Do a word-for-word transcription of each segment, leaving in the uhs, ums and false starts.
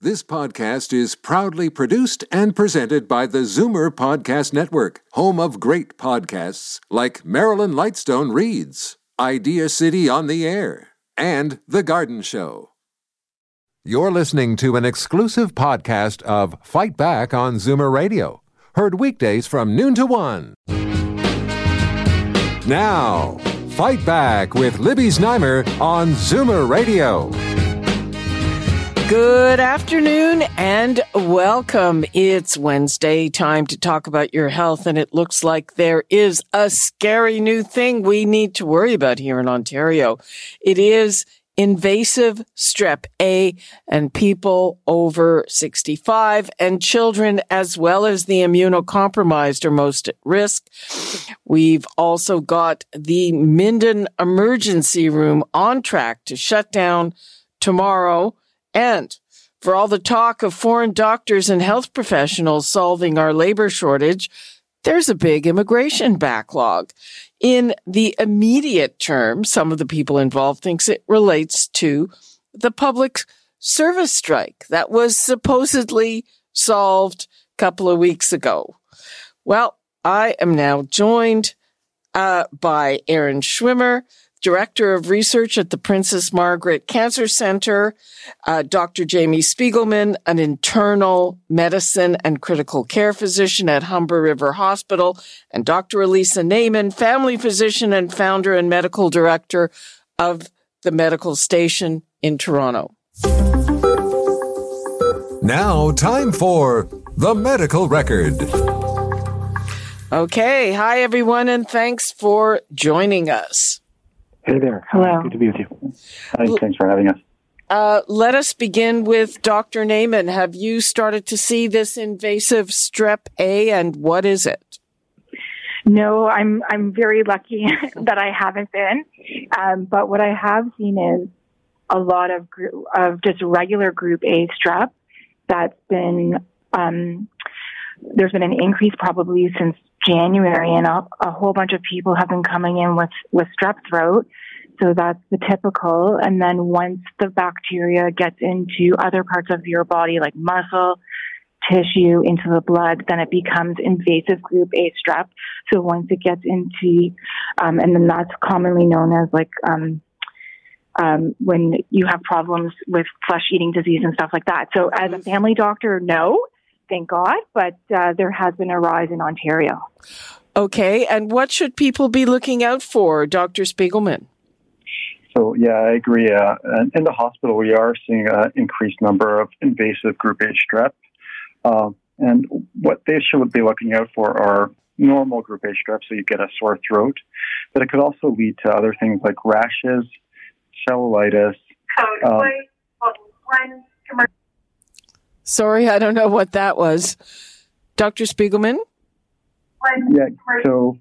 This podcast is proudly produced and presented by the Zoomer Podcast Network, home of great podcasts like Marilyn Lightstone Reads, Idea City on the Air, and The Garden Show. You're listening to an exclusive podcast of Fight Back on Zoomer Radio, heard weekdays from noon to one. Now, Fight Back with Libby Znaimer on Zoomer Radio. Good afternoon and welcome. It's Wednesday, time to talk about your health, and it looks like there is a scary new thing we need to worry about here in Ontario. It is invasive strep A, and people over sixty-five and children as well as the immunocompromised are most at risk. We've also got the Minden Emergency Room on track to shut down tomorrow. And for all the talk of foreign doctors and health professionals solving our labor shortage, there's a big immigration backlog. In the immediate term, some of the people involved thinks it relates to the public service strike that was supposedly solved a couple of weeks ago. Well, I am now joined uh, by Aaron Schwimmer, Director of Research at the Princess Margaret Cancer Center, uh, Doctor Jamie Spiegelman, an internal medicine and critical care physician at Humber River Hospital, and Doctor Elisa Naiman, family physician and founder and medical director of the Medical Station in Toronto. Now, time for The Medical Record. Okay. Hi, everyone, and thanks for joining us. Hey there. Hello. Good to be with you. Hi, thanks for having us. Uh, let us begin with Doctor Naiman. Have you started to see this invasive strep A, and what is it? No, I'm I'm very lucky that I haven't been. Um, but what I have seen is a lot of group, of just regular Group A strep. That's been um, there's been an increase probably since January, and a, a whole bunch of people have been coming in with, with strep throat. So that's the typical. And then once the bacteria gets into other parts of your body, like muscle, tissue, into the blood, then it becomes invasive Group A strep. So once it gets into, um, and then that's commonly known as like, um, um, when you have problems with flesh-eating disease and stuff like that. So as a family doctor, no. Thank God, but uh, there has been a rise in Ontario. Okay, and what should people be looking out for, Doctor Spiegelman? So, yeah, I agree. Uh, in the hospital, we are seeing an increased number of invasive Group A strep. Uh, and what they should be looking out for are normal Group A strep, so you get a sore throat. But it could also lead to other things like rashes, cellulitis. Um, Sorry, I don't know what that was. Doctor Spiegelman? Yeah, so,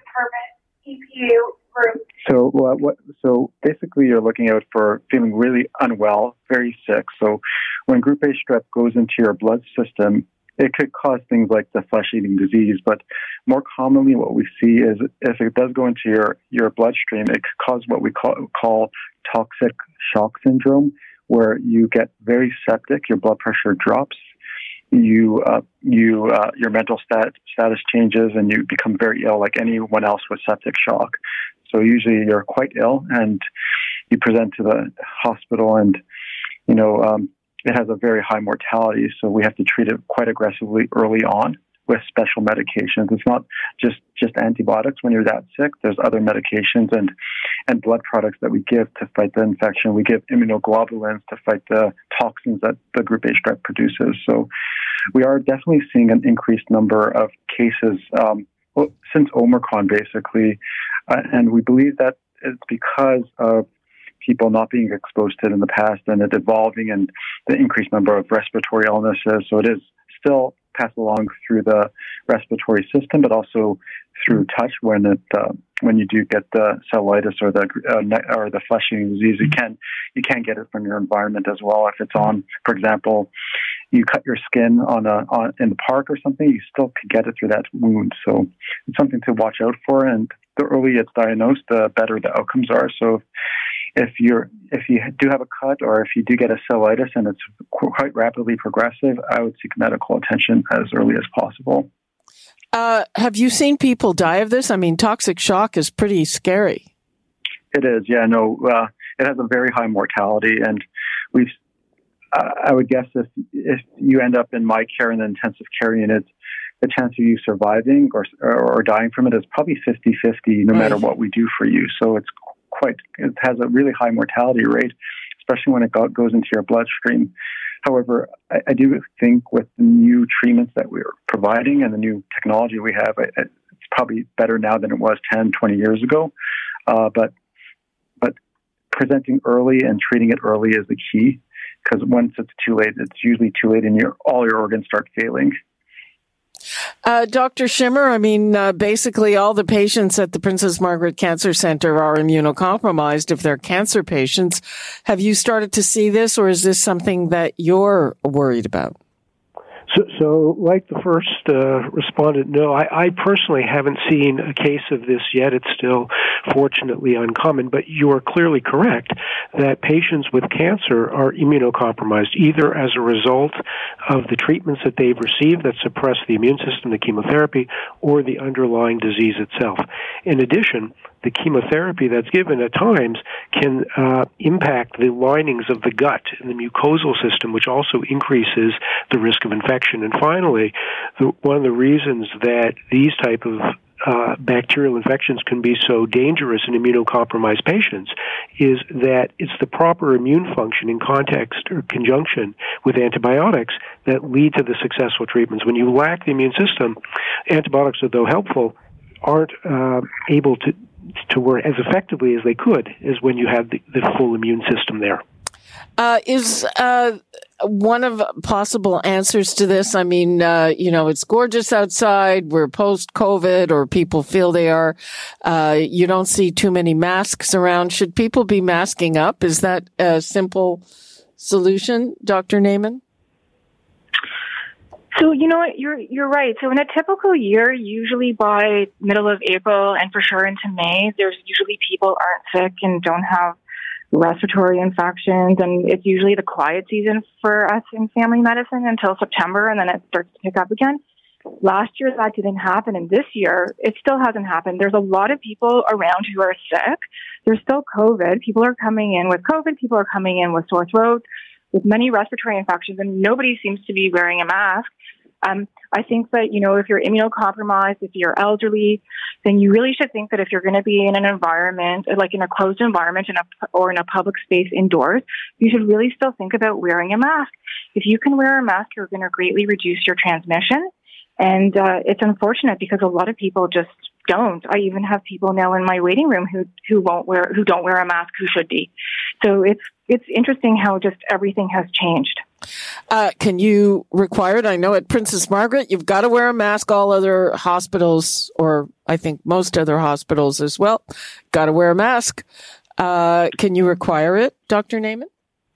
so, uh, what, so basically you're looking out for feeling really unwell, very sick. So when Group A strep goes into your blood system, it could cause things like the flesh-eating disease. But more commonly what we see is if it does go into your, your bloodstream, it could cause what we call, call toxic shock syndrome, where you get very septic, your blood pressure drops, you uh, you uh, your mental stat- status changes, and you become very ill like anyone else with septic shock. So usually you're quite ill, and you present to the hospital, and you know um, it has a very high mortality. So we have to treat it quite aggressively early on with special medications. It's not just, just antibiotics when you're that sick. There's other medications and, and blood products that we give to fight the infection. We give immunoglobulins to fight the toxins that the Group A strep produces. So we are definitely seeing an increased number of cases um, well, since Omicron, basically. Uh, and we believe that it's because of people not being exposed to it in the past and it evolving and the increased number of respiratory illnesses. So it is still passed along through the respiratory system, but also through touch. When it uh, when you do get the cellulitis or the uh, ne- or the flesh-eating disease, you can you can get it from your environment as well. If it's on, for example, you cut your skin on a on in the park or something, you still could get it through that wound. So it's something to watch out for. And the earlier it's diagnosed, the better the outcomes are. So if you're if you do have a cut or if you do get a cellulitis and it's quite rapidly progressive, I would seek medical attention as early as possible. Uh, have you seen people die of this? I mean, toxic shock is pretty scary. It is, yeah. No, uh, it has a very high mortality, and we've. Uh, I would guess if if you end up in my care in the intensive care unit, the chance of you surviving or or dying from it is probably fifty-fifty, no right. matter what we do for you. So it's quite. It has a really high mortality rate, especially when it go, goes into your bloodstream. However, I, I do think with the new treatments that we're providing and the new technology we have, it, it's probably better now than it was ten, twenty years ago. Uh, but but presenting early and treating it early is the key, because once it's too late, it's usually too late and your, all your organs start failing. Uh, Doctor Schimmer, I mean, uh, basically all the patients at the Princess Margaret Cancer Center are immunocompromised if they're cancer patients. Have you started to see this, or is this something that you're worried about? So, so like the first uh, respondent, no, I, I personally haven't seen a case of this yet. It's still fortunately uncommon, but you are clearly correct that patients with cancer are immunocompromised either as a result of the treatments that they've received that suppress the immune system, the chemotherapy, or the underlying disease itself. In addition, the chemotherapy that's given at times can uh, impact the linings of the gut and the mucosal system, which also increases the risk of infection. And finally, the, one of the reasons that these type of uh, bacterial infections can be so dangerous in immunocompromised patients is that it's the proper immune function in context or conjunction with antibiotics that lead to the successful treatments. When you lack the immune system, antibiotics, although helpful, aren't uh, able to to work as effectively as they could as when you have the, the full immune system there. Uh, is uh, one of possible answers to this, I mean, uh, you know, it's gorgeous outside, we're post-COVID, or people feel they are. Uh, you don't see too many masks around. Should people be masking up? Is that a simple solution, Doctor Naiman? So, you know what, you're you're right. So in a typical year, usually by middle of April and for sure into May, there's usually people aren't sick and don't have respiratory infections, and it's usually the quiet season for us in family medicine until September, and then it starts to pick up again. Last year that didn't happen, and this year it still hasn't happened. There's a lot of people around who are sick. There's still COVID. People are coming in with COVID. People are coming in with sore throat, with many respiratory infections, and nobody seems to be wearing a mask. Um, I think that, you know, if you're immunocompromised, if you're elderly, then you really should think that if you're going to be in an environment, like in a closed environment in a, or in a public space indoors, you should really still think about wearing a mask. If you can wear a mask, you're going to greatly reduce your transmission. And uh, it's unfortunate because a lot of people just don't. I even have people now in my waiting room who who won't wear who don't wear a mask who should be. So it's it's interesting how just everything has changed. Uh, can you require it? I know at Princess Margaret, you've got to wear a mask. All other hospitals, or I think most other hospitals as well, got to wear a mask. Uh, can you require it, Doctor Naiman?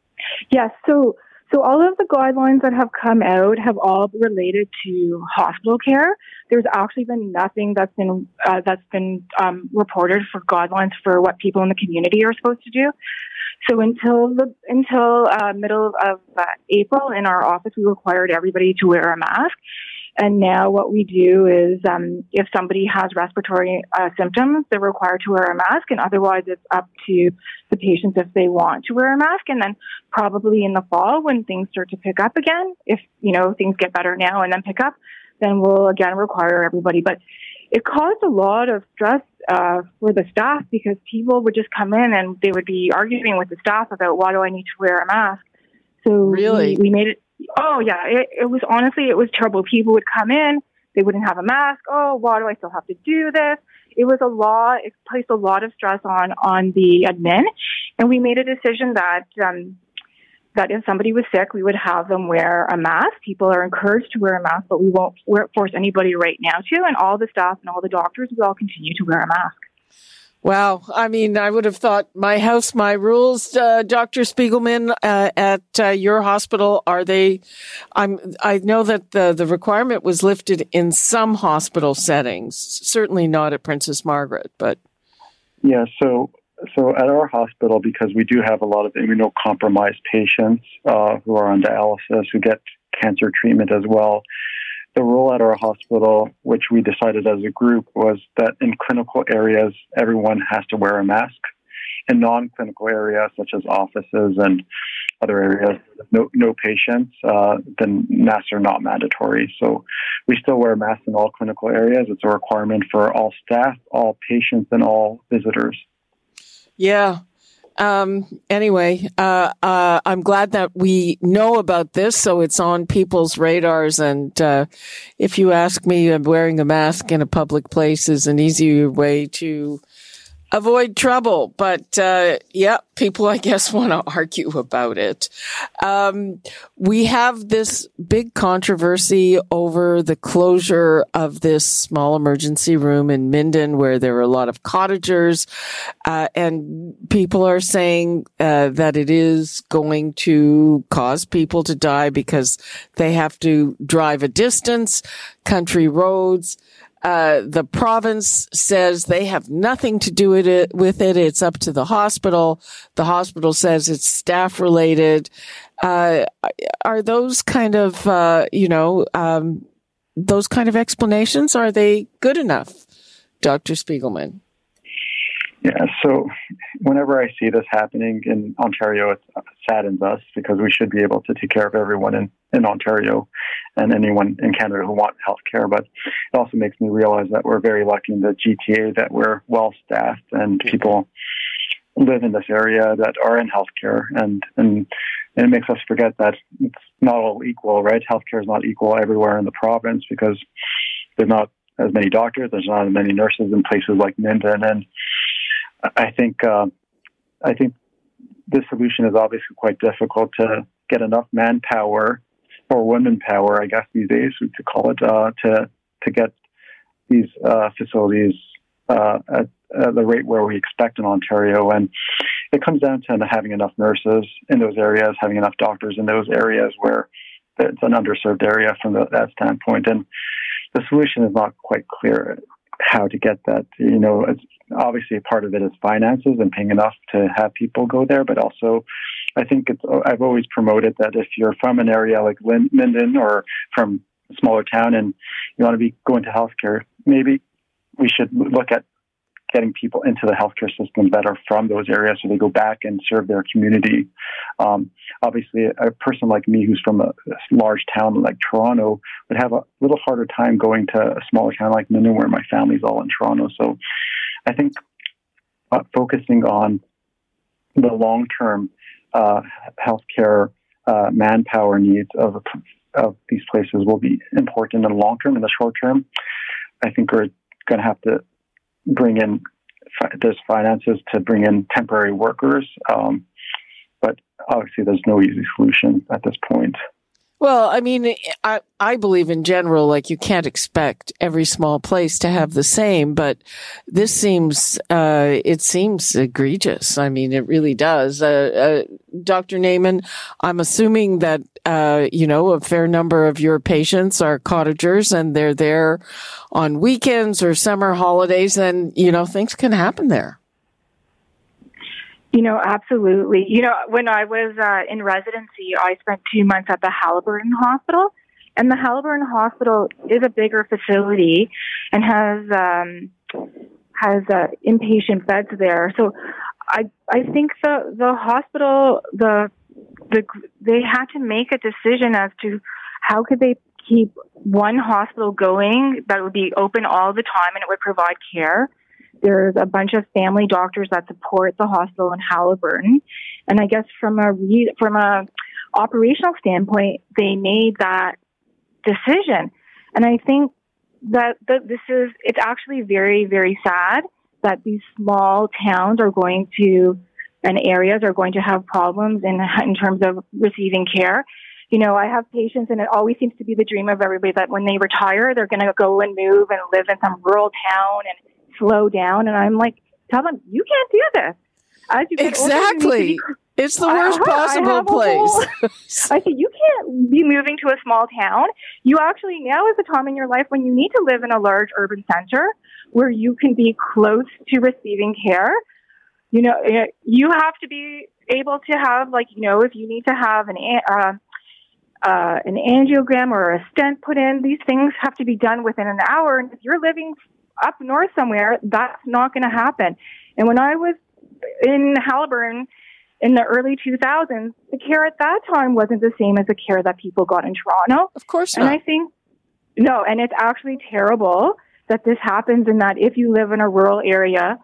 Yes. So, so all of the guidelines that have come out have all related to hospital care. There's actually been nothing that's been uh, that's been um, reported for guidelines for what people in the community are supposed to do. So until the until uh, middle of uh, April, in our office, we required everybody to wear a mask. And now what we do is, um, if somebody has respiratory uh, symptoms, they're required to wear a mask, and otherwise it's up to the patients if they want to wear a mask. And then probably in the fall, when things start to pick up again, if, you know, things get better now and then pick up, then we'll again require everybody. But it caused a lot of stress uh, for the staff, because people would just come in and they would be arguing with the staff about, why do I need to wear a mask? So really, we, we made it. Oh yeah, it, it was honestly, it was terrible. People would come in, they wouldn't have a mask. Oh, why do I still have to do this? It was a lot. It placed a lot of stress on on the admin, and we made a decision that um, that if somebody was sick, we would have them wear a mask. People are encouraged to wear a mask, but we won't wear, force anybody right now to. And all the staff and all the doctors will all continue to wear a mask. Wow. I mean, I would have thought my house, my rules, uh, Doctor Spiegelman, uh, at uh, your hospital, are they, I'm, I know that the, the requirement was lifted in some hospital settings, certainly not at Princess Margaret, but. Yeah, so so at our hospital, because we do have a lot of immunocompromised patients uh, who are on dialysis, who get cancer treatment as well, the rule at our hospital, which we decided as a group, was that in clinical areas, everyone has to wear a mask. In non-clinical areas, such as offices and other areas, no, no patients, uh, then masks are not mandatory. So we still wear masks in all clinical areas. It's a requirement for all staff, all patients, and all visitors. Yeah. Um, anyway, uh, uh, I'm glad that we know about this, so it's on people's radars. And uh, if you ask me, wearing a mask in a public place is an easier way to avoid trouble. But, uh, yeah, people, I guess, want to argue about it. Um, we have this big controversy over the closure of this small emergency room in Minden, where there are a lot of cottagers, uh, and people are saying, uh, that it is going to cause people to die because they have to drive a distance, country roads. Uh, the province says they have nothing to do with it, with it. It's up to the hospital. The hospital says it's staff related. Uh, are those kind of, uh, you know, um, those kind of explanations, are they good enough, Doctor Spiegelman? Yeah, so whenever I see this happening in Ontario, it saddens us because we should be able to take care of everyone in, in Ontario and anyone in Canada who wants health care. But it also makes me realize that we're very lucky in the G T A that we're well-staffed and people live in this area that are in healthcare. And, and, and it makes us forget that it's not all equal, right? Healthcare is not equal everywhere in the province because there's not as many doctors, there's not as many nurses in places like Minden. And I think uh, I think the solution is obviously quite difficult to get enough manpower or women power, I guess these days we could call it, uh, to to get these uh, facilities uh, at, at the rate where we expect in Ontario. And it comes down to having enough nurses in those areas, having enough doctors in those areas where it's an underserved area from the, that standpoint. And the solution is not quite clear how to get that. You know, it's obviously part of it is finances and paying enough to have people go there, but also I think it's, I've always promoted that if you're from an area like Minden or from a smaller town and you want to be going to healthcare, maybe we should look at getting people into the healthcare system that are from those areas so they go back and serve their community. Um, obviously, a person like me who's from a, a large town like Toronto would have a little harder time going to a smaller town like Minden where my family's all in Toronto. So I think uh, focusing on the long-term uh, healthcare uh, manpower needs of, of these places will be important in the long term. In the short term, I think we're going to have to bring in, there's finances to bring in temporary workers, um, but obviously there's no easy solution at this point. Well, I mean, I, I believe in general, like you can't expect every small place to have the same, but this seems, uh, it seems egregious. I mean, it really does. Uh, uh, Doctor Naiman, I'm assuming that, uh, you know, a fair number of your patients are cottagers and they're there on weekends or summer holidays and, you know, things can happen there. You know, absolutely. You know, when I was uh, in residency, I spent two months at the Haliburton Hospital, and the Haliburton Hospital is a bigger facility and has um, has uh, inpatient beds there. So, I I think the the hospital the the they had to make a decision as to how could they keep one hospital going that would be open all the time and it would provide care. There's a bunch of family doctors that support the hospital in Haliburton. And I guess from a re- from a operational standpoint, they made that decision. And I think that, that this is, it's actually very, very sad that these small towns are going to, and areas are going to have problems in, in terms of receiving care. You know, I have patients, and it always seems to be the dream of everybody that when they retire, they're going to go and move and live in some rural town and slow down. And I'm like, tell them, you can't do this. As you get exactly. Older, you be, it's the worst I, possible I place. Whole, I said, you can't be moving to a small town. You actually, now is the time in your life when you need to live in a large urban center where you can be close to receiving care. You know, you have to be able to have, like, you know, if you need to have an uh, uh, an angiogram or a stent put in, these things have to be done within an hour. And if you're living up north somewhere, that's not going to happen. And when I was in Haliburton in the early two thousands, the care at that time wasn't the same as the care that people got in Toronto. Of course not. And I think, no, and it's actually terrible that this happens, and that if you live in a rural area,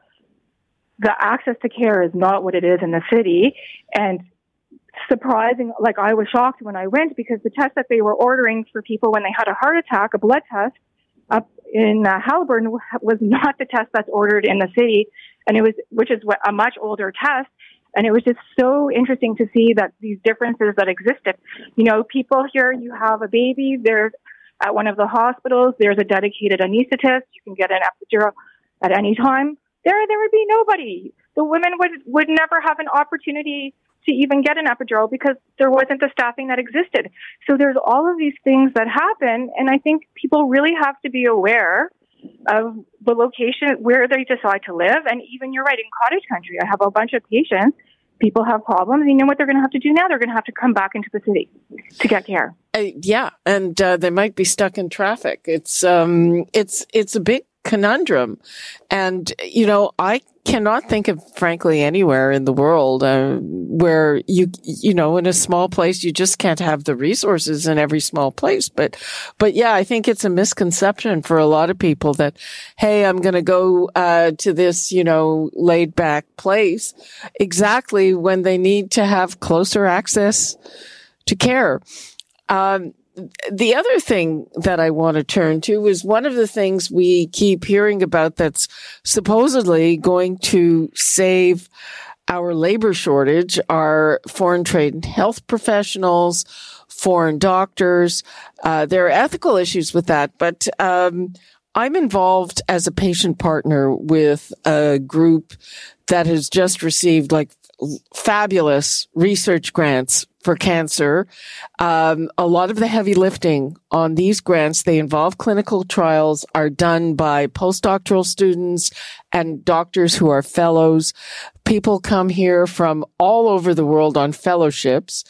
the access to care is not what it is in the city. And surprising, like, I was shocked when I went, because the test that they were ordering for people when they had a heart attack, a blood test, up in uh, Haliburton, was not the test that's ordered in the city, and it was, which is a much older test. And it was just so interesting to see that these differences that existed. You know, people here, you have a baby, there's at one of the hospitals, there's a dedicated anesthetist. You can get an epidural at any time. There, there would be nobody. The women would, would never have an opportunity to even get an epidural because there wasn't the staffing that existed. So there's all of these things that happen, and I think people really have to be aware of the location where they decide to live. And even, you're right, in cottage country, I have a bunch of patients. People have problems. And you know what they're going to have to do now? They're going to have to come back into the city to get care. Uh, yeah, and uh, they might be stuck in traffic. It's um, it's it's a big conundrum, and you know, I cannot think of, frankly, anywhere in the world uh, where you you know, in a small place, you just can't have the resources in every small place. But but yeah, I think it's a misconception for a lot of people that, hey, I'm going to go uh, to this, you know, laid back place, exactly when they need to have closer access to care. Um, The other thing that I want to turn to is one of the things we keep hearing about that's supposedly going to save our labor shortage are foreign trade and health professionals, foreign doctors. Uh, there are ethical issues with that, but um, I'm involved as a patient partner with a group that has just received like fabulous research grants for cancer. Um, a lot of the heavy lifting on these grants, they involve clinical trials, are done by postdoctoral students and doctors who are fellows. People come here from all over the world on fellowships.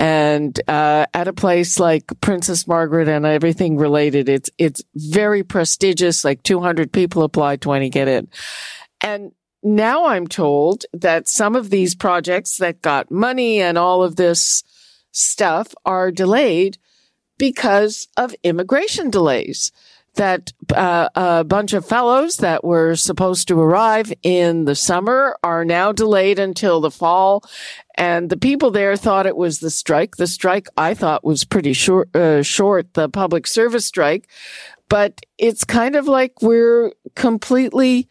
And uh, at a place like Princess Margaret and everything related, it's it's very prestigious, like two hundred people apply, twenty get in. And now I'm told that some of these projects that got money and all of this stuff are delayed because of immigration delays. That uh, a bunch of fellows that were supposed to arrive in the summer are now delayed until the fall. And the people there thought it was the strike. The strike, I thought, was pretty short, uh, short, the public service strike. But it's kind of like we're completely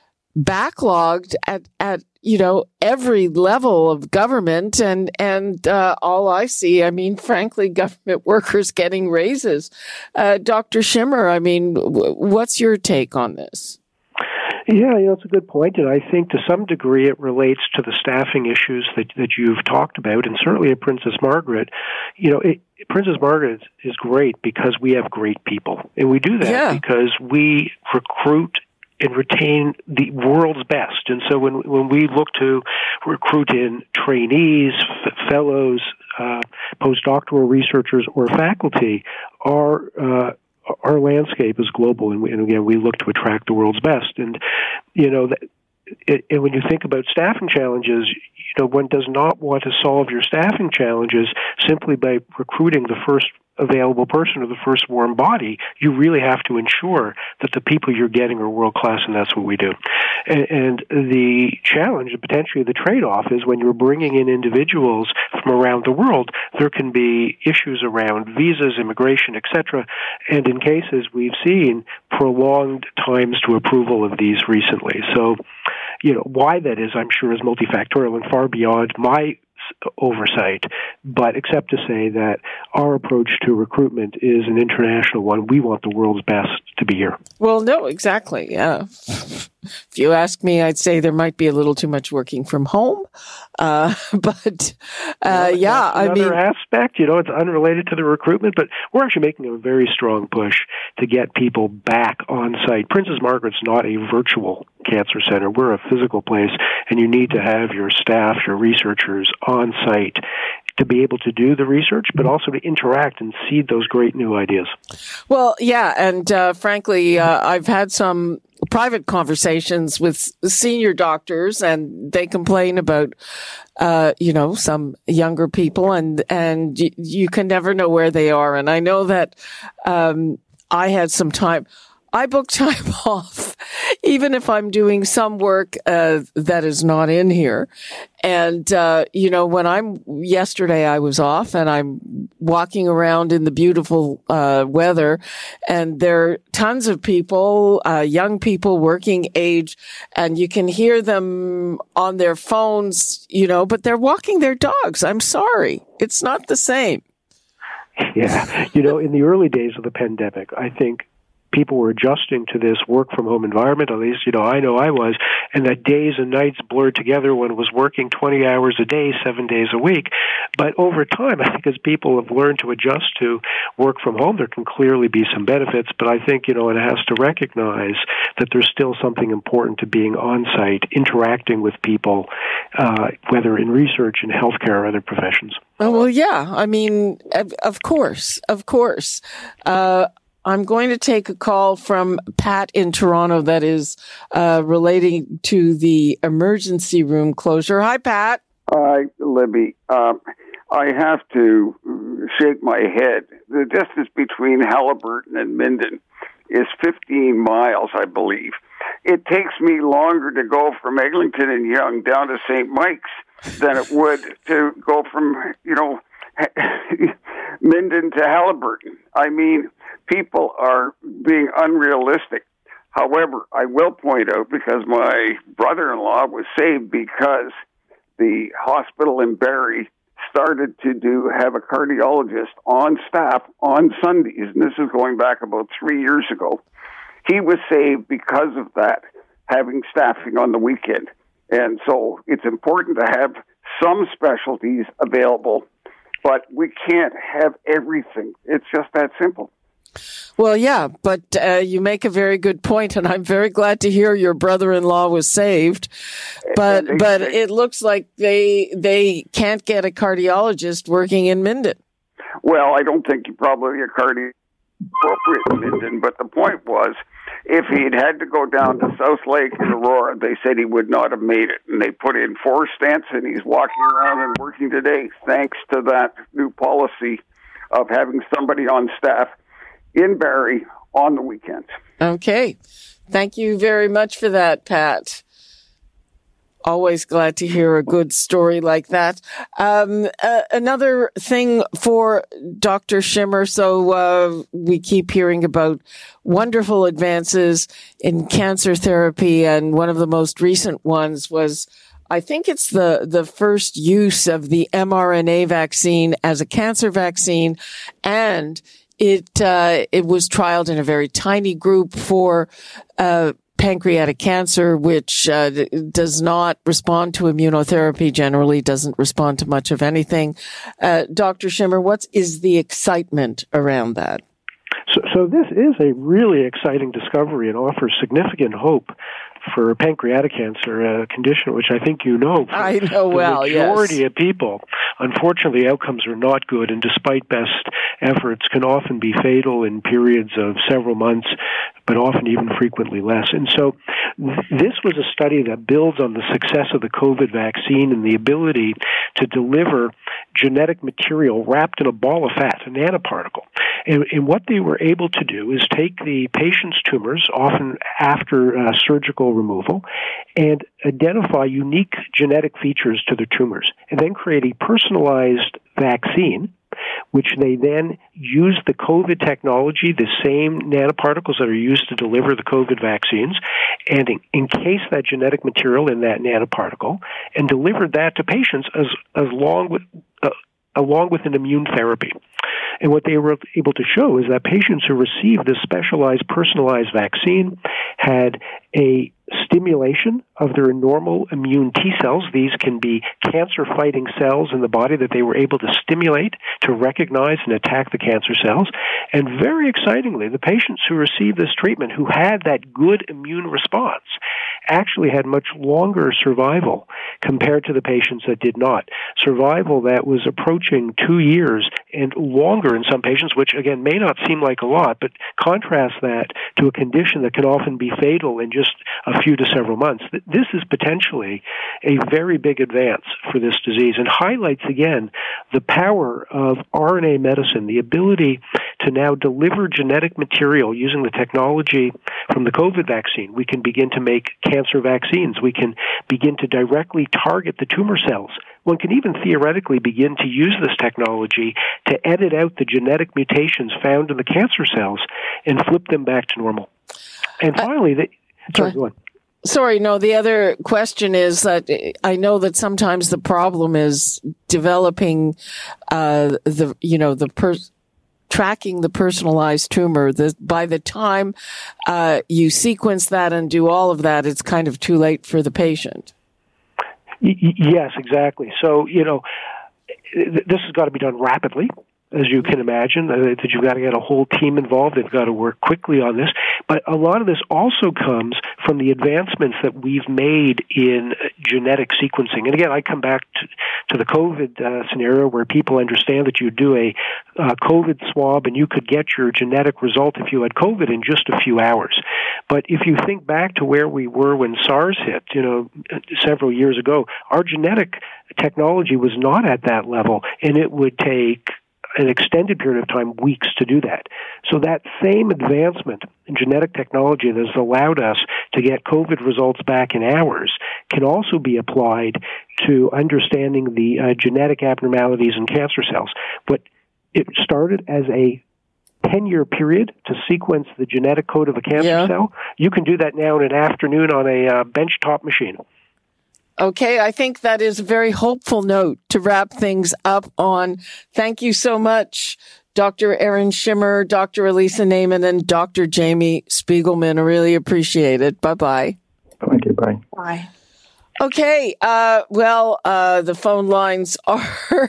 backlogged at, at, you know, every level of government. And, and, uh, all I see, I mean, frankly, government workers getting raises. Uh, Doctor Schimmer, I mean, w- what's your take on this? Yeah, you know, it's a good point, and I think to some degree it relates to the staffing issues that, that you've talked about, and certainly at Princess Margaret. You know, it, Princess Margaret is great because we have great people, and we do that yeah. because we recruit and retain the world's best. And so when when we look to recruit in trainees, f- fellows, uh, postdoctoral researchers, or faculty, our uh, our landscape is global, and, we, and again, we look to attract the world's best. And you know, it, and when you think about staffing challenges, you know, one does not want to solve your staffing challenges simply by recruiting the first available person or the first warm body. You really have to ensure that the people you're getting are world class, and that's what we do. And, and the challenge, and potentially the trade-off, is when you're bringing in individuals from around the world, there can be issues around visas, immigration, et cetera. And in cases we've seen prolonged times to approval of these recently. So, you know, why that is, I'm sure, is multifactorial and far beyond my oversight, but except to say that our approach to recruitment is an international one. We want the world's best to be here. Well, no, exactly. Yeah. If you ask me, I'd say there might be a little too much working from home. Uh, but, uh, well, yeah, I mean. Another aspect, you know, it's unrelated to the recruitment, but we're actually making a very strong push to get people back on site. Princess Margaret's not a virtual cancer center. We're a physical place, and you need to have your staff, your researchers on site to be able to do the research, but also to interact and seed those great new ideas. Well, yeah, and uh, frankly, uh, I've had some private conversations with senior doctors, and they complain about, uh, you know, some younger people, and and y- you can never know where they are. And I know that um, I had some time. I book time off, even if I'm doing some work uh, that is not in here. And, uh, you know, when I'm, yesterday I was off and I'm walking around in the beautiful uh, weather, and there are tons of people, uh, young people, working age, and you can hear them on their phones, you know, but they're walking their dogs. I'm sorry. It's not the same. Yeah. You know, in the early days of the pandemic, I think people were adjusting to this work-from-home environment. At least, you know, I know I was. And that days and nights blurred together when it was working twenty hours a day, seven days a week. But over time, I think as people have learned to adjust to work from home, there can clearly be some benefits. But I think, you know, it has to recognize that there's still something important to being on-site, interacting with people, uh, whether in research, in healthcare, or other professions. Oh, well, yeah. I mean, of, of course, of course. Uh, I'm going to take a call from Pat in Toronto that is uh, relating to the emergency room closure. Hi, Pat. Hi, Libby. Um, I have to shake my head. The distance between Haliburton and Minden is fifteen miles, I believe. It takes me longer to go from Eglinton and Yonge down to Saint Mike's than it would to go from, you know, Minden to Haliburton. I mean, people are being unrealistic. However, I will point out, because my brother-in-law was saved because the hospital in Barrie started to do have a cardiologist on staff on Sundays, and this is going back about three years ago. He was saved because of that, having staffing on the weekend. And so it's important to have some specialties available, but we can't have everything. It's just that simple. Well, yeah, but uh, you make a very good point, and I'm very glad to hear your brother-in-law was saved. But they, but they, it looks like they they can't get a cardiologist working in Minden. Well, I don't think he probably a cardiologist appropriate in Minden, but the point was, if he'd had to go down to South Lake and Aurora, they said he would not have made it. And they put in four stents, and he's walking around and working today, thanks to that new policy of having somebody on staff in Barrie on the weekends. Okay. Thank you very much for that, Pat. Always glad to hear a good story like that. Um, uh, another thing for Doctor Schimmer. So uh, we keep hearing about wonderful advances in cancer therapy, and one of the most recent ones was, I think it's the, the first use of the mRNA vaccine as a cancer vaccine, and it uh, it was trialed in a very tiny group for uh pancreatic cancer, which uh, does not respond to immunotherapy, generally doesn't respond to much of anything. Uh, Doctor Schimmer, what is the excitement around that? So, so this is a really exciting discovery and offers significant hope for pancreatic cancer, a condition which I think you know. I know well, the majority yes. of people, unfortunately, outcomes are not good, and despite best efforts, can often be fatal in periods of several months, but often even frequently less. And so this was a study that builds on the success of the COVID vaccine and the ability to deliver genetic material wrapped in a ball of fat, a nanoparticle. And, and what they were able to do is take the patient's tumors, often after uh, surgical removal, and identify unique genetic features to the tumors, and then create a personalized vaccine, which they then use the COVID technology, the same nanoparticles that are used to deliver the COVID vaccines, and encase that genetic material in that nanoparticle, and deliver that to patients as, as long with, uh, along with an immune therapy. And what they were able to show is that patients who received this specialized, personalized vaccine had a stimulation of their normal immune T cells. These can be cancer-fighting cells in the body that they were able to stimulate to recognize and attack the cancer cells. And very excitingly, the patients who received this treatment, who had that good immune response, actually had much longer survival compared to the patients that did not. Survival that was approaching two years and longer in some patients, which again may not seem like a lot, but contrast that to a condition that can often be fatal in just a few to several months. This is potentially a very big advance for this disease and highlights again the power of R N A medicine, the ability to now deliver genetic material using the technology from the COVID vaccine. We can begin to make cancer vaccines. We can begin to directly target the tumor cells. One can even theoretically begin to use this technology to edit out the genetic mutations found in the cancer cells and flip them back to normal. And finally, uh, the, sorry, go on. Sorry, no, the other question is that I know that sometimes the problem is developing uh, the, you know, the per- tracking the personalized tumor. The, by the time uh, you sequence that and do all of that, it's kind of too late for the patient. Y- yes, exactly. So, you know, this has got to be done rapidly, as you can imagine, uh, that you've got to get a whole team involved. They've got to work quickly on this. But a lot of this also comes from the advancements that we've made in genetic sequencing. And again, I come back to, to the COVID uh, scenario where people understand that you do a uh, COVID swab and you could get your genetic result if you had COVID in just a few hours. But if you think back to where we were when SARS hit, you know, several years ago, our genetic technology was not at that level, and it would take an extended period of time, weeks, to do that. So that same advancement in genetic technology that has allowed us to get COVID results back in hours can also be applied to understanding the uh, genetic abnormalities in cancer cells. But it started as a ten-year period to sequence the genetic code of a cancer yeah. cell. You can do that now in an afternoon on a uh, benchtop machine. Okay, I think that is a very hopeful note to wrap things up on. Thank you so much, Doctor Aaron Schimmer, Doctor Elisa Naiman, and Doctor Jamie Spiegelman. I really appreciate it. Bye-bye. Thank you. Bye. Bye. Okay, uh, well, uh, the phone lines are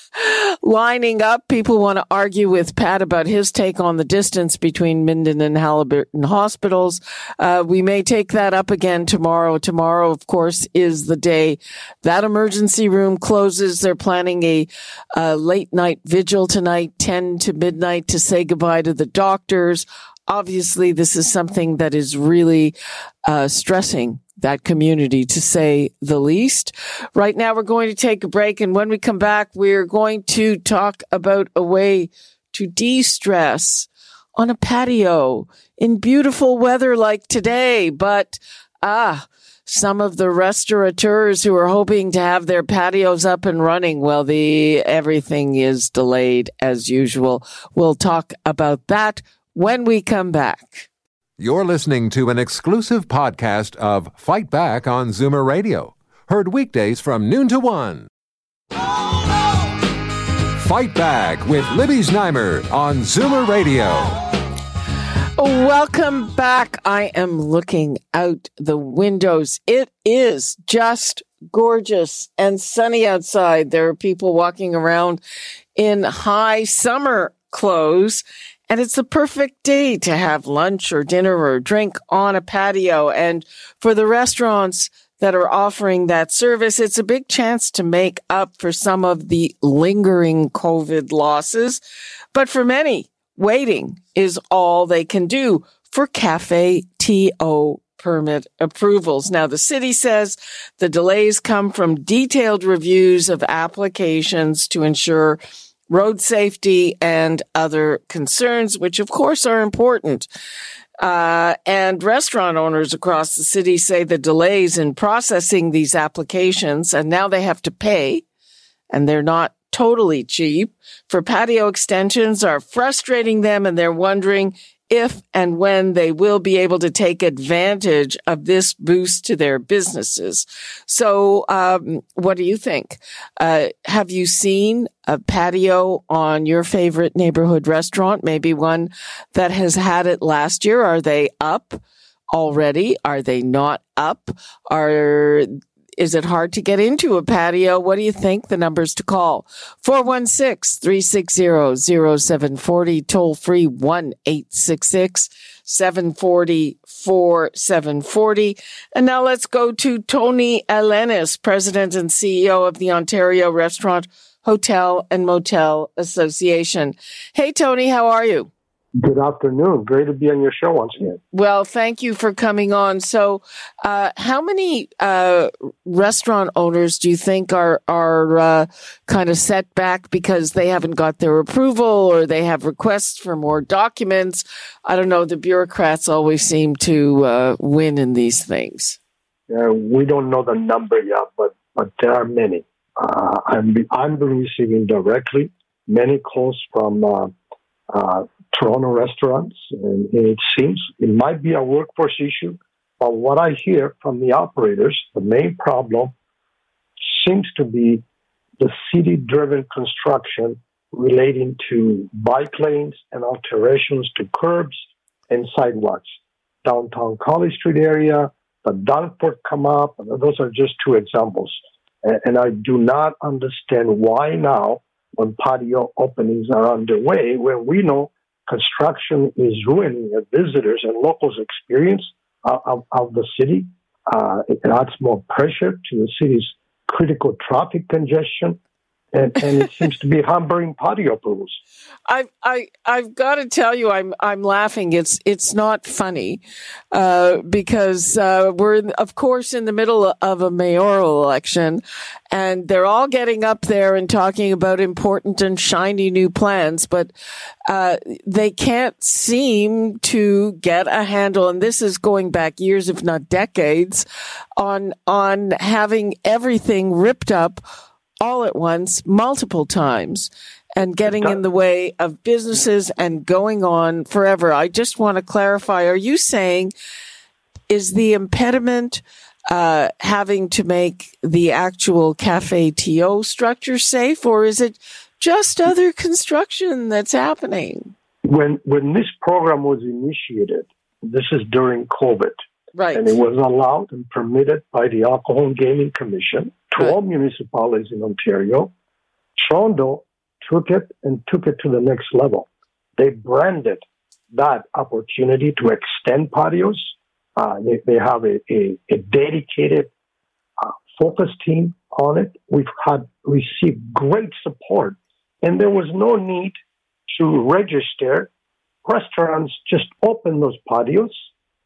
lining up. People want to argue with Pat about his take on the distance between Minden and Halliburton hospitals. Uh, we may take that up again tomorrow. Tomorrow, of course, is the day that emergency room closes. They're planning a, a late night vigil tonight, ten to midnight, to say goodbye to the doctors. Obviously, this is something that is really uh, stressing that community, to say the least. Right now, we're going to take a break, and when we come back, we're going to talk about a way to de-stress on a patio in beautiful weather like today. But, ah, some of the restaurateurs who are hoping to have their patios up and running, well, the everything is delayed as usual. We'll talk about that when we come back. You're listening to an exclusive podcast of Fight Back on Zoomer Radio. Heard weekdays from noon to one. Oh, no. Fight Back with Libby Znaimer on Zoomer Radio. Welcome back. I am looking out the windows. It is just gorgeous and sunny outside. There are people walking around in high summer clothes. And it's the perfect day to have lunch or dinner or drink on a patio. And for the restaurants that are offering that service, it's a big chance to make up for some of the lingering COVID losses. But for many, waiting is all they can do for Cafe T O permit approvals. Now, the city says the delays come from detailed reviews of applications to ensure road safety and other concerns, which of course are important. Uh, and restaurant owners across the city say the delays in processing these applications, and now they have to pay, and they're not totally cheap, for patio extensions are frustrating them, and they're wondering if and when they will be able to take advantage of this boost to their businesses. So, um, what do you think? Uh, have you seen a patio on your favorite neighborhood restaurant? Maybe one that has had it last year. Are they up already? Are they not up? Are is it hard to get into a patio? What do you think? The numbers to call: four one six, three six zero, zero seven four zero, toll free one eight six six, seven four zero, four seven four zero. And now let's go to Tony Elenis, President and C E O of the Ontario Restaurant, Hotel and Motel Association. Hey, Tony, how are you? Good afternoon. Great to be on your show once again. Well, thank you for coming on. So, uh, how many uh, restaurant owners do you think are are uh, kind of set back because they haven't got their approval or they have requests for more documents? I don't know. The bureaucrats always seem to uh, win in these things. Uh, we don't know the number yet, but, but there are many. Uh, I'm, I'm receiving directly many calls from uh, uh, Toronto restaurants, and it seems it might be a workforce issue, but what I hear from the operators, the main problem seems to be the city-driven construction relating to bike lanes and alterations to curbs and sidewalks. Downtown College Street area, the Danforth come up, those are just two examples. And, and I do not understand why now, when patio openings are underway, when we know construction is ruining the visitors and locals' experience of, of, of the city. Uh, it adds more pressure to the city's critical traffic congestion, and, and it seems to be hampering patio approvals. I I I've got to tell you, I'm I'm laughing. It's it's not funny uh, because uh, we're of course in the middle of a mayoral election, and they're all getting up there and talking about important and shiny new plans, but uh, they can't seem to get a handle. And this is going back years, if not decades, on on having everything ripped up all at once, multiple times, and getting in the way of businesses and going on forever. I just want to clarify, are you saying, is the impediment uh, having to make the actual Cafe T O structure safe, or is it just other construction that's happening? When, when this program was initiated, this is during COVID, right, and it was allowed and permitted by the Alcohol and Gaming Commission to all municipalities in Ontario. Toronto took it and took it to the next level. They branded that opportunity to extend patios. Uh, they, they have a, a, a dedicated uh, focus team on it. We've had received great support, and there was no need to register. Restaurants just opened those patios,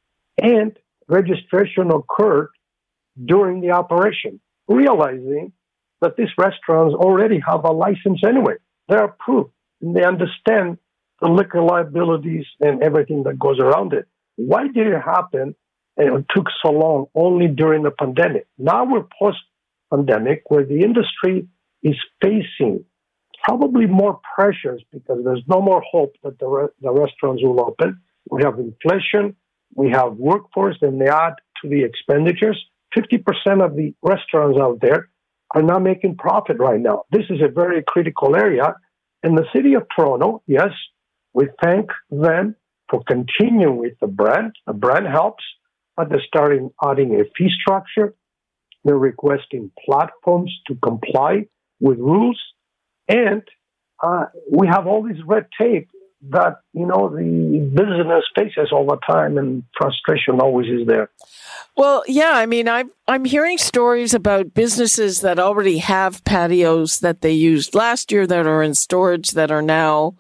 and registration occurred during the operation, realizing that these restaurants already have a license anyway. They're approved, and they understand the liquor liabilities and everything that goes around it. Why did it happen and it took so long only during the pandemic? Now we're post-pandemic, where the industry is facing probably more pressures because there's no more hope that the, re- the restaurants will open. We have inflation, we have workforce, and they add to the expenditures. fifty percent of the restaurants out there are not making profit right now. This is a very critical area. And the City of Toronto, yes, we thank them for continuing with the brand. The brand helps, but they're starting adding a fee structure. They're requesting platforms to comply with rules. And uh, we have all this red tape that, you know, the business faces all the time, and frustration always is there. Well, yeah, I mean, I'm, I'm hearing stories about businesses that already have patios that they used last year that are in storage that are now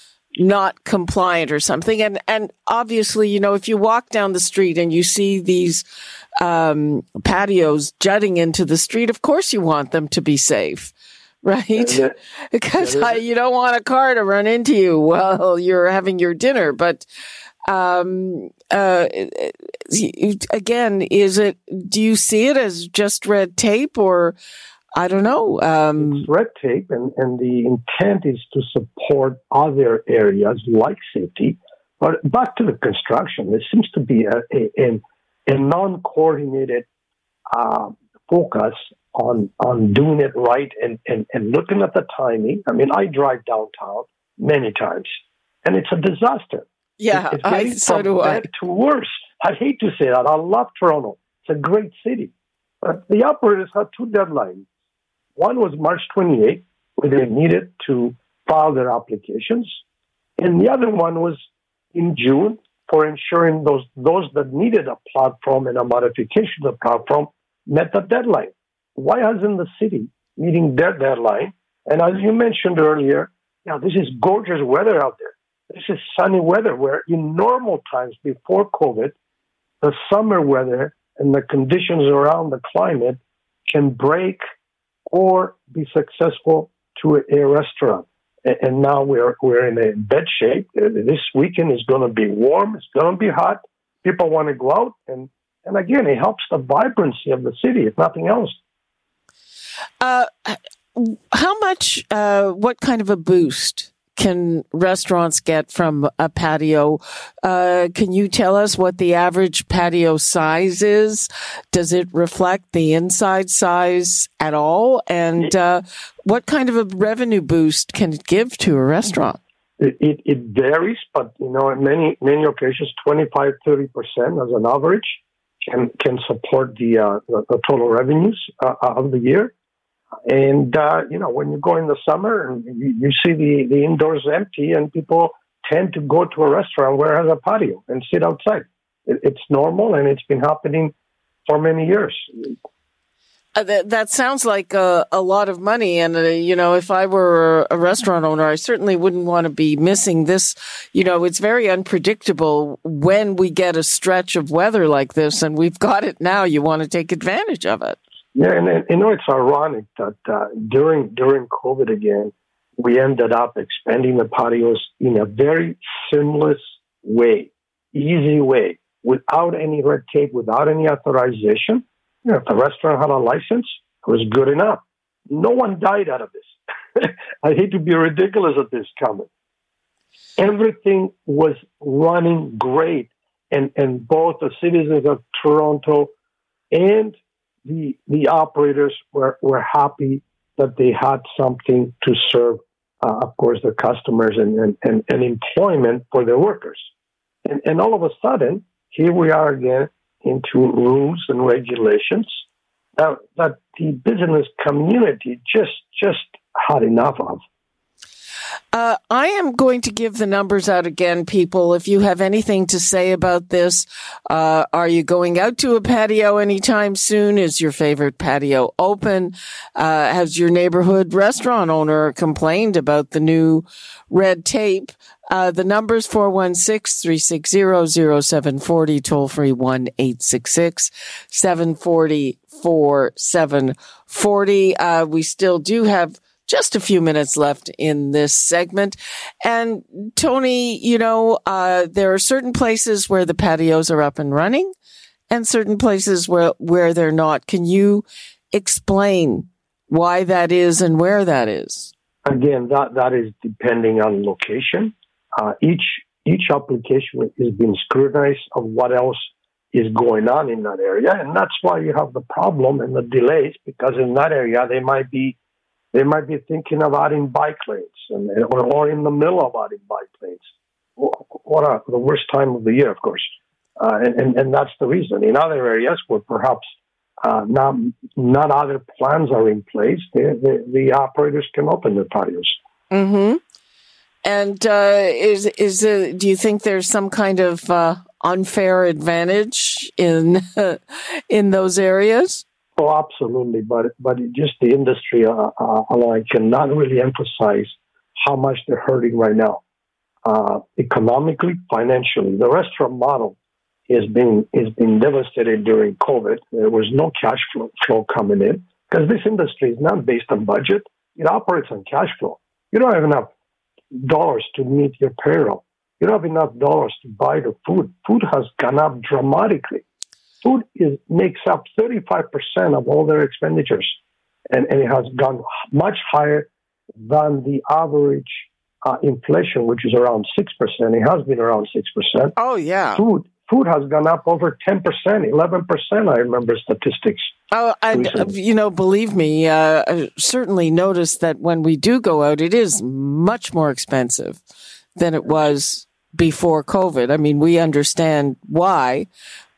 not compliant or something. And, and obviously, you know, if you walk down the street and you see these um, patios jutting into the street, of course you want them to be safe. Right? It, because I, you don't want a car to run into you while you're having your dinner. But um, uh, again, is it, do you see it as just red tape, or I don't know? Um, it's red tape, and, and the intent is to support other areas like safety. But back to the construction, there seems to be a, a, a, a non-coordinated uh, focus on on doing it right and, and, and looking at the timing. I mean, I drive downtown many times, and it's a disaster. Yeah, it's getting I, so from do I. bad to worse. I hate to say that. I love Toronto. It's a great city. But the operators had two deadlines. One was March twenty-eighth, where they needed to file their applications. And the other one was in June for ensuring those, those that needed a platform and a modification of the platform met the deadline. Why hasn't the city meeting their deadline? And as you mentioned earlier, you know, this is gorgeous weather out there. This is sunny weather where in normal times before COVID, the summer weather and the conditions around the climate can break or be successful to a, a restaurant. And, and now we're we're in a bad shape. This weekend is going to be warm. It's going to be hot. People want to go out. And, and again, it helps the vibrancy of the city, if nothing else. Uh, how much, uh, what kind of a boost can restaurants get from a patio? Uh, can you tell us what the average patio size is? Does it reflect the inside size at all? And uh, what kind of a revenue boost can it give to a restaurant? It, it, it varies, but you know, in many many occasions, twenty-five, thirty percent as an average can can support the uh, the, the total revenues uh, of the year. And, uh, you know, when you go in the summer and you, you see the, the indoors empty and people tend to go to a restaurant where it has a patio and sit outside. It, it's normal and it's been happening for many years. Uh, that, that sounds like a, a lot of money. And, uh, you know, if I were a restaurant owner, I certainly wouldn't want to be missing this. You know, it's very unpredictable when we get a stretch of weather like this, and we've got it now. You want to take advantage of it. Yeah, and, and you know, it's ironic that uh, during during COVID again, we ended up expanding the patios in a very seamless way, easy way, without any red tape, without any authorization. You know, if the restaurant had a license, it was good enough. No one died out of this. I hate to be ridiculous at this comment. Everything was running great, and, and both the citizens of Toronto and the the operators were, were happy that they had something to serve, uh, of course, their customers and, and, and, and employment for their workers. And, and all of a sudden, here we are again into rules and regulations that, that the business community just just had enough of. Uh, I am going to give the numbers out again, people. If you have anything to say about this, uh, are you going out to a patio anytime soon? Is your favorite patio open? Uh, has your neighborhood restaurant owner complained about the new red tape? Uh, the number's four one six, three six zero, zero seven four zero, toll free one eight six six, seven four zero, four seven four zero. Uh, we still do have just a few minutes left in this segment. And Tony, you know, uh, there are certain places where the patios are up and running and certain places where, where they're not. Can you explain why that is and where that is? Again, that, that is depending on location. Uh, each, each application is being scrutinized of what else is going on in that area. And that's why you have the problem and the delays, because in that area, they might be They might be thinking of adding bike lanes, and, or, or in the middle of adding bike lanes. What a, the worst time of the year, of course. Uh, and, and, and that's the reason. In other areas where perhaps uh, not, not other plans are in place, the, the, the operators can open their patios. Mm-hmm. And uh, is is uh, do you think there's some kind of uh, unfair advantage in in those areas? Oh, absolutely. But but just the industry, uh, uh, I cannot really emphasize how much they're hurting right now. Uh, economically, financially, the restaurant model is being is being devastated during COVID. There was no cash flow, flow coming in because this industry is not based on budget. It operates on cash flow. You don't have enough dollars to meet your payroll. You don't have enough dollars to buy the food. Food has gone up dramatically. Food is makes up thirty-five percent of all their expenditures, and, and it has gone much higher than the average uh, inflation, which is around six percent. It has been around six percent. Oh, yeah. Food food has gone up over ten percent, eleven percent, I remember statistics. Oh, and, uh, you know, believe me, uh, I certainly noticed that when we do go out, it is much more expensive than it was before COVID. I mean, we understand why.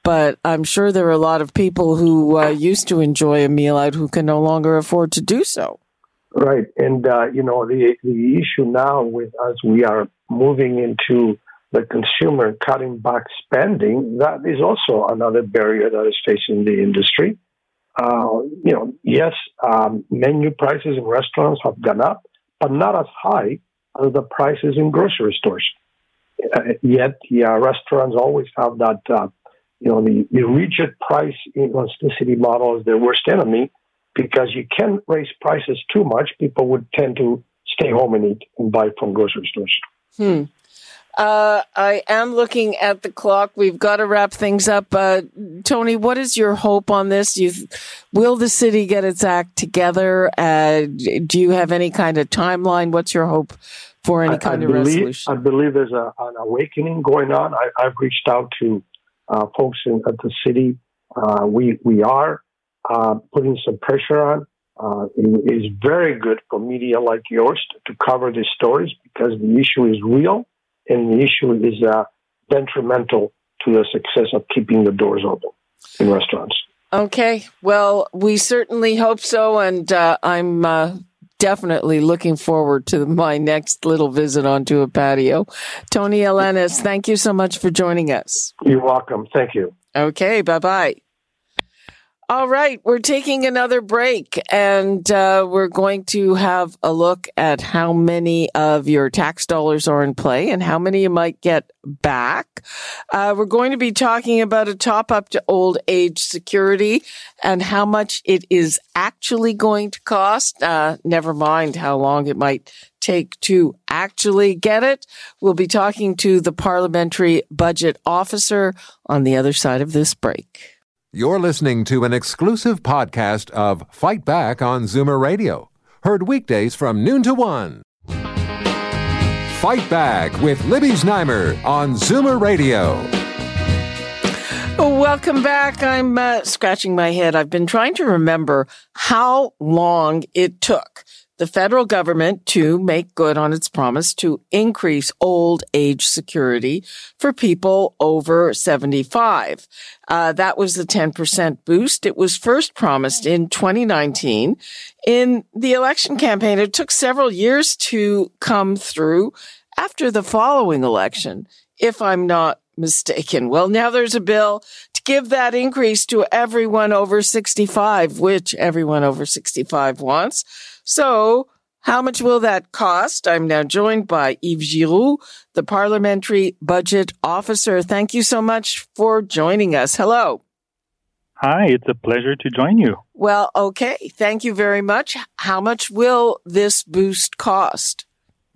but I'm sure there are a lot of people who uh, used to enjoy a meal out who can no longer afford to do so. Right. And, uh, you know, the, the issue now with us, we are moving into the consumer cutting back spending. That is also another barrier that is facing the industry. Uh, you know, yes, um, menu prices in restaurants have gone up, but not as high as the prices in grocery stores. Uh, yet, the uh, restaurants always have that, uh, you know, the, the rigid price elasticity model is their worst enemy, because you can't raise prices too much. People would tend to stay home and eat and buy from grocery stores. Hmm. Uh, I am looking at the clock. We've got to wrap things up. Uh, Tony, what is your hope on this? You, will the city get its act together? Uh, do you have any kind of timeline? What's your hope for any kind I, I of believe, resolution? I believe there's a, an awakening going on. I, I've reached out to uh, folks in, at the city. Uh, we we are uh, putting some pressure on. Uh, it is very good for media like yours to, to cover these stories, because the issue is real. And the issue is uh, detrimental to the success of keeping the doors open in restaurants. Okay. Well, we certainly hope so. And uh, I'm uh, definitely looking forward to my next little visit onto a patio. Tony Elenis, thank you so much for joining us. You're welcome. Thank you. Okay. Bye-bye. All right, we're taking another break, and uh, we're going to have a look at how many of your tax dollars are in play and how many you might get back. Uh, we're going to be talking about a top-up to old age security and how much it is actually going to cost, uh, never mind how long it might take to actually get it. We'll be talking to the Parliamentary Budget Officer on the other side of this break. You're listening to an exclusive podcast of Fight Back on Zoomer Radio. Heard weekdays from noon to one. Fight Back with Libby Znaimer on Zoomer Radio. Welcome back. I'm uh, scratching my head. I've been trying to remember how long it took the federal government to make good on its promise to increase old age security for people over seventy-five. Uh, that was the ten percent boost. It was first promised in twenty nineteen. In the election campaign, it took several years to come through after the following election, if I'm not mistaken. Well, now there's a bill to give that increase to everyone over sixty-five, which everyone over sixty-five wants. So how much will that cost? I'm now joined by Yves Giroux, the Parliamentary Budget Officer. Thank you so much for joining us. Hello. Hi, it's a pleasure to join you. Well, okay. Thank you very much. How much will this boost cost?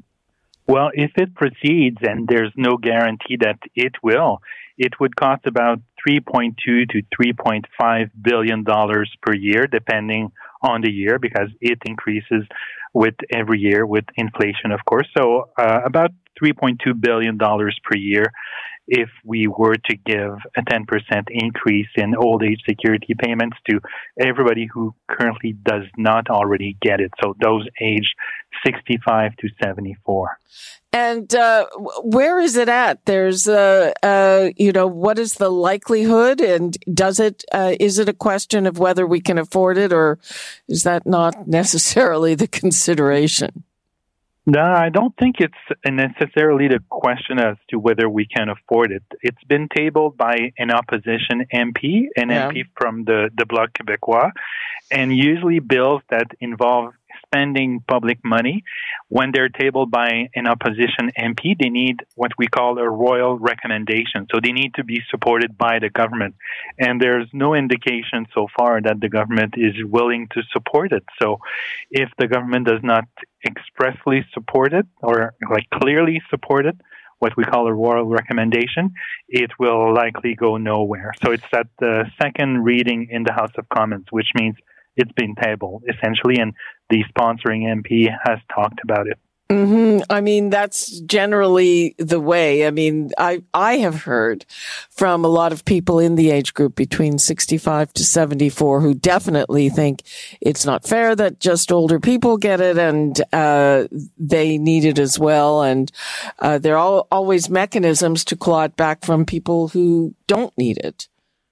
Well, if it proceeds, and there's no guarantee that it will, it would cost about three point two to three point five billion dollars per year, depending on the year, because it increases with every year with inflation, of course. So uh, about three point two billion dollars per year if we were to give a ten percent increase in old age security payments to everybody who currently does not already get it. So those aged sixty-five to seventy-four. And uh, where is it at? There's, uh, uh, you know, what is the likelihood, and does it? Uh, is it a question of whether we can afford it, or is that not necessarily the consideration? No, I don't think it's necessarily the question as to whether we can afford it. It's been tabled by an opposition M P, an yeah. M P from the, the Bloc Québécois, and usually bills that involve spending public money, when they're tabled by an opposition M P, they need what we call a royal recommendation. So they need to be supported by the government. And there's no indication so far that the government is willing to support it. So if the government does not expressly support it, or like clearly support it, what we call a royal recommendation, it will likely go nowhere. So it's at the second reading in the House of Commons, which means it's been tabled, essentially, and the sponsoring M P has talked about it. Mm-hmm. I mean, that's generally the way. I mean, I I have heard from a lot of people in the age group between sixty-five to seventy-four who definitely think it's not fair that just older people get it, and uh they need it as well. And uh there are always mechanisms to claw it back from people who don't need it.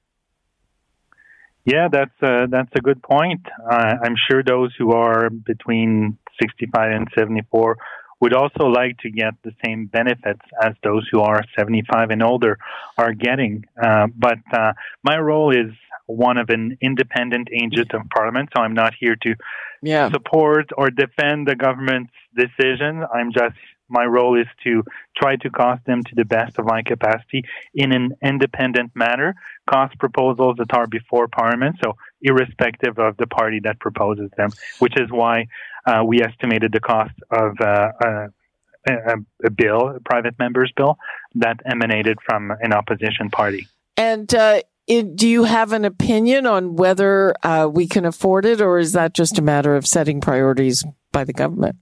Yeah, that's a, that's a good point. Uh, I'm sure those who are between sixty-five and seventy-four would also like to get the same benefits as those who are seventy-five and older are getting. Uh, but uh, my role is one of an independent agent of Parliament, so I'm not here to yeah. support or defend the government's decision. I'm just My role is to try to cost them to the best of my capacity in an independent manner, cost proposals that are before Parliament, so irrespective of the party that proposes them, which is why uh, we estimated the cost of uh, a, a, a bill, a private member's bill, that emanated from an opposition party. And uh, it, do you have an opinion on whether uh, we can afford it, or is that just a matter of setting priorities by the government?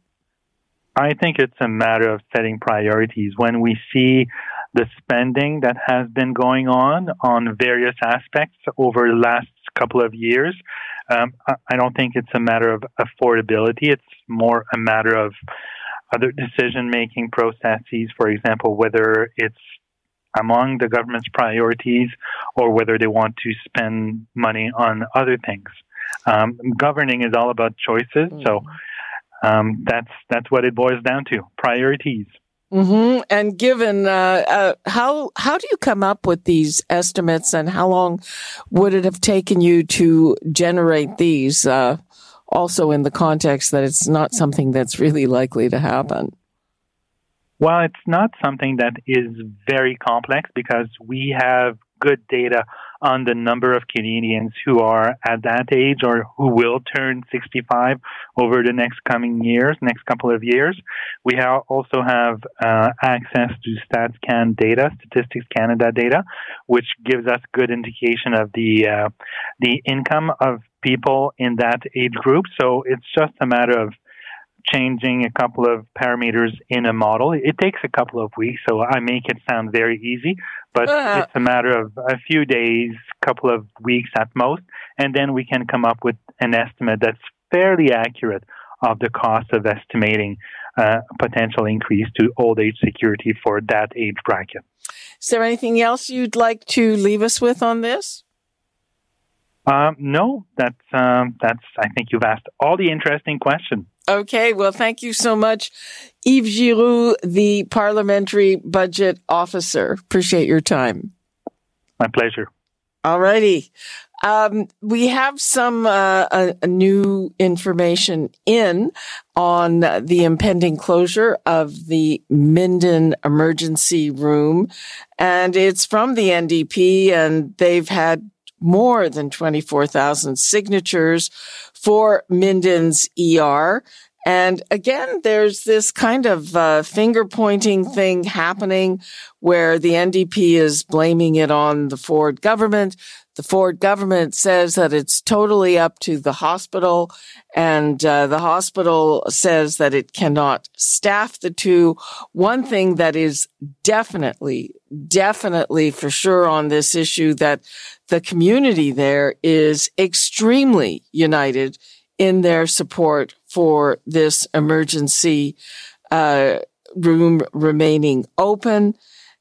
I think it's a matter of setting priorities. When we see the spending that has been going on on various aspects over the last couple of years, um, I don't think it's a matter of affordability. It's more a matter of other decision-making processes, for example, whether it's among the government's priorities or whether they want to spend money on other things. Um, governing is all about choices, mm. so Um, that's that's what it boils down to: priorities. Mm-hmm. And given uh, uh, how how do you come up with these estimates, and how long would it have taken you to generate these? Uh, also, in the context that it's not something that's really likely to happen. Well, it's not something that is very complex because we have good data on the number of Canadians who are at that age or who will turn sixty-five over the next coming years, next couple of years. We ha- also have uh, access to StatsCan data, Statistics Canada data, which gives us good indication of the uh, the income of people in that age group. So it's just a matter of changing a couple of parameters in a model. It takes a couple of weeks, so I make it sound very easy, but uh, it's a matter of a few days, couple of weeks at most, and then we can come up with an estimate that's fairly accurate of the cost of estimating uh, a potential increase to old age security for that age bracket. Is there anything else you'd like to leave us with on this? Um, no, that's, um, that's, I think you've asked all the interesting questions. Okay, well, thank you so much, Yves Giroux, the Parliamentary Budget Officer. Appreciate your time. My pleasure. All righty. Um, we have some uh, a, a new information in on the impending closure of the Minden Emergency Room, and it's from the N D P, and they've had more than twenty-four thousand signatures for Minden's E R. And again, there's this kind of uh, finger-pointing thing happening where the N D P is blaming it on the Ford government. The Ford government says that it's totally up to the hospital, and uh, the hospital says that it cannot staff the two. One thing that is definitely, definitely for sure on this issue, that the community there is extremely united in their support for this emergency uh, room remaining open.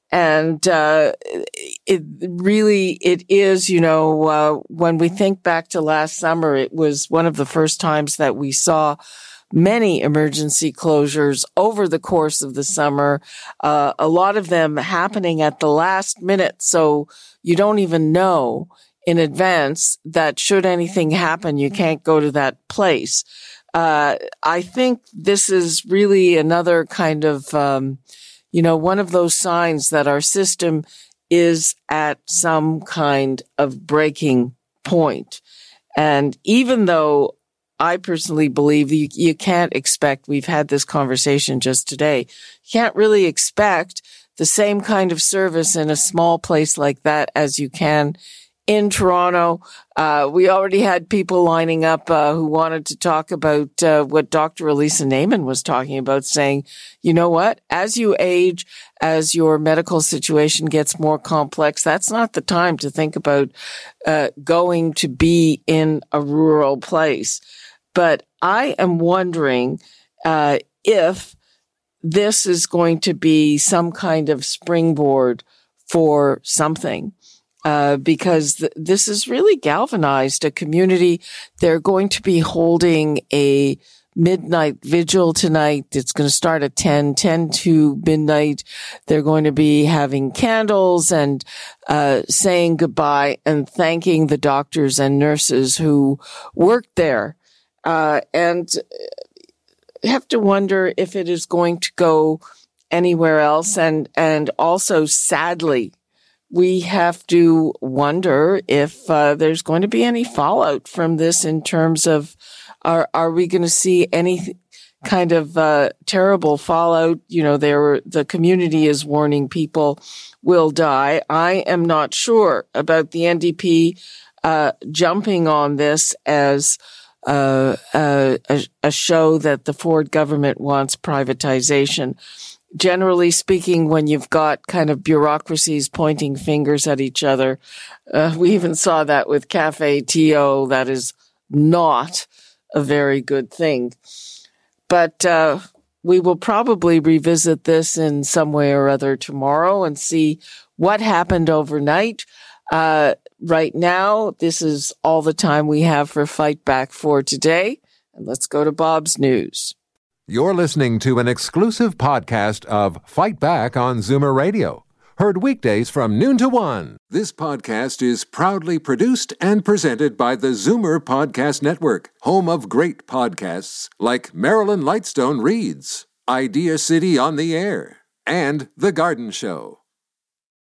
And uh, it really, it is, you know, uh, when we think back to last summer, it was one of the first times that we saw many emergency closures over the course of the summer, uh, a lot of them happening at the last minute. So you don't even know in advance that should anything happen, you can't go to that place. Uh, I think this is really another kind of, um, you know, one of those signs that our system is at some kind of breaking point. And even though I personally believe you, you can't expect, we've had this conversation just today, you can't really expect the same kind of service in a small place like that as you can in Toronto. Uh, we already had people lining up uh, who wanted to talk about uh, what Doctor Elisa Naiman was talking about, saying, you know what, as you age, as your medical situation gets more complex, that's not the time to think about uh, going to be in a rural place. But I am wondering uh, if this is going to be some kind of springboard for something. uh, because th- this has really galvanized a community. They're going to be holding a midnight vigil tonight. It's going to start at ten, ten to midnight. They're going to be having candles and uh, saying goodbye and thanking the doctors and nurses who worked there. Uh, and have to wonder if it is going to go anywhere else. And, and also, sadly, we have to wonder if uh, there's going to be any fallout from this in terms of Are are we going to see any kind of uh, terrible fallout? You know, there the community is warning people will die. I am not sure about the N D P uh, jumping on this as uh, uh, a, a show that the Ford government wants privatization. Generally speaking, when you've got kind of bureaucracies pointing fingers at each other, uh, we even saw that with Cafe T O. That is not a very good thing. But uh, we will probably revisit this in some way or other tomorrow and see what happened overnight. Uh, right now, this is all the time we have for Fight Back for today. And let's go to Bob's News. You're listening to an exclusive podcast of Fight Back on Zoomer Radio. Heard weekdays from noon to one. This podcast is proudly produced and presented by the Zoomer Podcast Network, home of great podcasts like Marilyn Lightstone Reads, Idea City on the Air, and The Garden Show.